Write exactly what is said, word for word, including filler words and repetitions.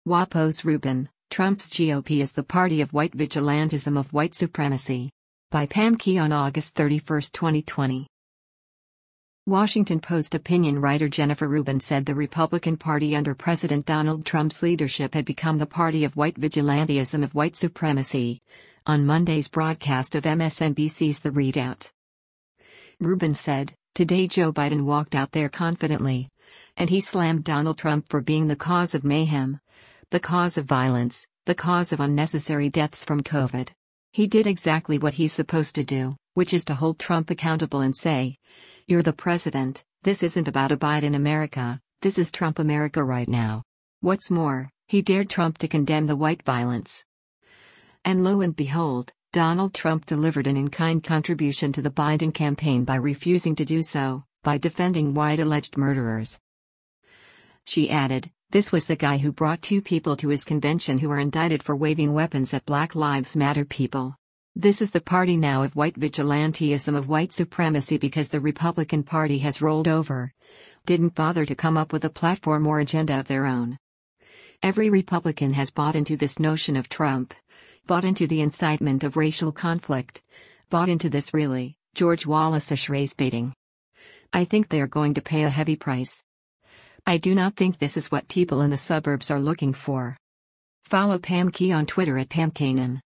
Wapos Rubin, Trump's G O P is the party of white vigilantism of white supremacy. By Pam Key on August thirty-first, twenty twenty. Washington Post opinion writer Jennifer Rubin said the Republican Party under President Donald Trump's leadership had become the party of white vigilantism of white supremacy, on Monday's broadcast of M S N B C's The Readout. Rubin said, "Today Joe Biden walked out there confidently, and he slammed Donald Trump for being the cause of mayhem, the cause of violence, the cause of unnecessary deaths from COVID. He did exactly what he's supposed to do, which is to hold Trump accountable and say, 'You're the president, this isn't about a Biden America, this is Trump America right now.' What's more, he dared Trump to condemn the white violence. And lo and behold, Donald Trump delivered an in-kind contribution to the Biden campaign by refusing to do so, by defending white alleged murderers." She added, "This was the guy who brought two people to his convention who are indicted for waving weapons at Black Lives Matter people. This is the party now of white vigilantism of white supremacy because the Republican Party has rolled over, didn't bother to come up with a platform or agenda of their own. Every Republican has bought into this notion of Trump, bought into the incitement of racial conflict, bought into this really, George Wallace-ish race baiting. I think they are going to pay a heavy price. I do not think this is what people in the suburbs are looking for." Follow Pam Key on Twitter at Pam Kanan.